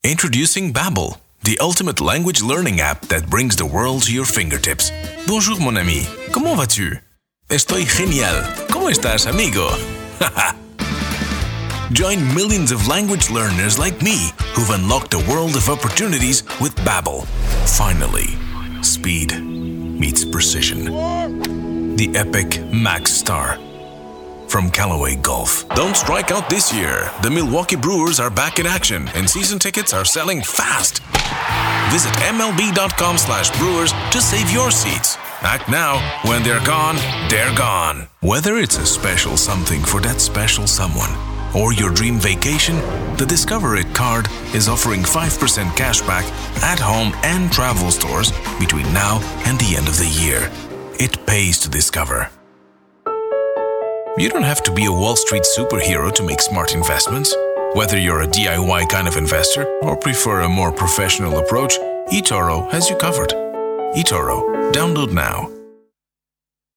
Introducing Babbel, the ultimate language learning app that brings the world to your fingertips. Bonjour mon ami, ¿cómo vas-tu? Estoy genial. ¿Cómo estás, amigo? Join millions of language learners like me who've unlocked a world of opportunities with Babbel. Finally, speed meets precision. The epic Max Star from Callaway Golf. Don't strike out this year. The Milwaukee Brewers are back in action and season tickets are selling fast. Visit MLB.com/Brewers to save your seats. Act now. When they're gone, they're gone. Whether it's a special something for that special someone or your dream vacation, the Discover It card is offering 5% cash back at home and travel stores between now and the end of the year. It pays to discover. You don't have to be a Wall Street superhero to make smart investments. Whether you're a DIY kind of investor or prefer a more professional approach, eToro has you covered. eToro. Download now.